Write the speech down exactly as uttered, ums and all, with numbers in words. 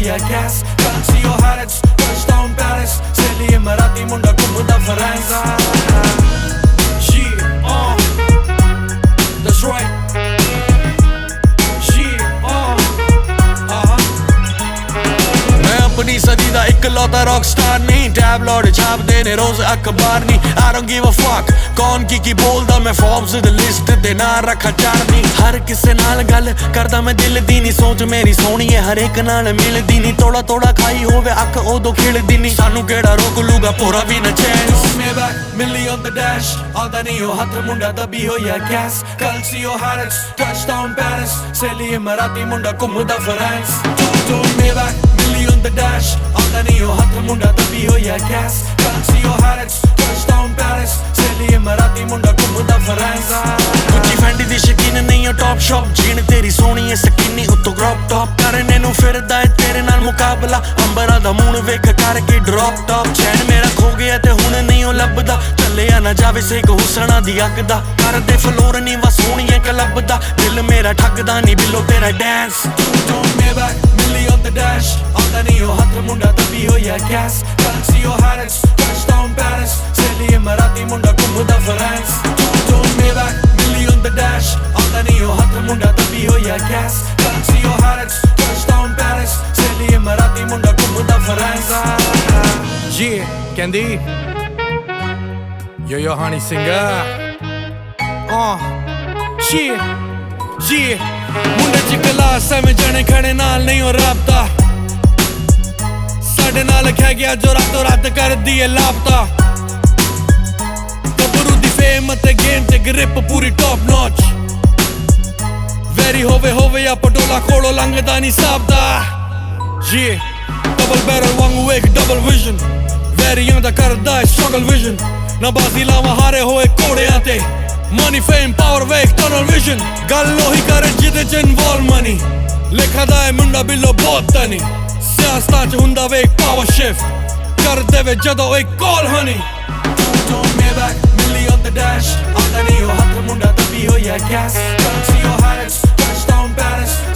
ਹੋਇਆ cash fancy ਉਹ ਹੈਰਿਟਸ ਟਚਡਾਊਨ Paris ਸੇਲੀ ਮਰਾਤੀ ਮੁੰਡਾ ਘੁੰਮਦਾ France Yeah, uh, that's right. अपनी सदी दा इकलौता रॉक स्टार नहीं टैबलॉइड छापदे ने रोज अखबार नहीं I don't give a fuck कौन की की बोलदा मैं फोर्ब्स दी लिस्ट ते ना रखा चारनी हर किसे नाल गल करदा मैं दिल दी नहीं सोच मेरी सोहनी है हर एक नाल मिलदी नहीं तोड़ा तोड़ा खाई होवे अख ओदो खिलदी नहीं सानू केड़ा रोक लूगा पूरा भी ना चैंस Maybach मिली on the dash आंदा नहीं हो हथ मुंडा दबी होया गैस कल सी ओ हैरिट्स टचडाउन पैरिस सैली मराठी मुंडा घुमदा फ्रांस तो Maybach मिली on the dash आंदा नहीं हो हथ मुंडा दबी होया गैस कल सी ओ हैरिट्स टचडाउन पैरिस सैली मराठी मुंडा घुमदा फ्रांस गुच्ची फैंडी दी शकीन नहीं हो टॉप शॉप जीन तेरी सोहनी है सकीनी उत्तो क्रॉप टॉप करने नू फिरदा है तेरे नाल मुकाबला अंबरा दा मून वेख करके ड्रॉप टॉप चैन मेरा खो गया ते हुण नहीं हो लभदा चलिया ना जावे सेक हुसना दी अग दा करदे फ्लोर नहीं वा सोहणियां क्लब दा दिल मेरा ठगदा नहीं बिलो तेरा डांस Maybach मिली on the dash आंदा नहीं हो हथ मुंडा दबी होया गैस फैंसी ओ हैरिट्स टचडाउन पैरिस सैली मराठी मुंडा घुमदा फ्रांस Maybach मिली on the dash आंदा नहीं हो हथ मुंडा दबी होया गैस फैंसी ओ हैरिट्स टचडाउन पैरिस सैली मराठी मुंडा घुमदा फ्रांस Yeah, कहंदी Yo yo honey singer Uh Yeah Yeah मुंडे च क्लास है मैं जने खड़े नाल नहीं हो राबता साडे नाल खै गया जो रातों रात कर दिए लापता गबरू दी फेम ते गेम ते ग्रिप पूरी टॉप नॉच वेरी होवे होवे या पटोला कोड़ो लंघदा नहीं साबदा Yeah डबल बैरल वांगू एक डबल विजन वेरियां दा करदा है स्ट्रगल विजन ना बाजी लावा हारे होए घोड़ियां ते Money, fame, power, wake, tunnel vision गल ओही करे जिदे च इन्वॉल्व मनी लिखा दा है मुंडा बिलो बहुत तनी सियासतां च हुंदा वे एक पावर शिफ्ट कर देवे जदों एक कॉल हनी Maybach मिली on the dash आंदा नहीं हो हथ मुंडा दबी होया गैस फैंसी ओ हैरिट्स टचडाउन पैरिस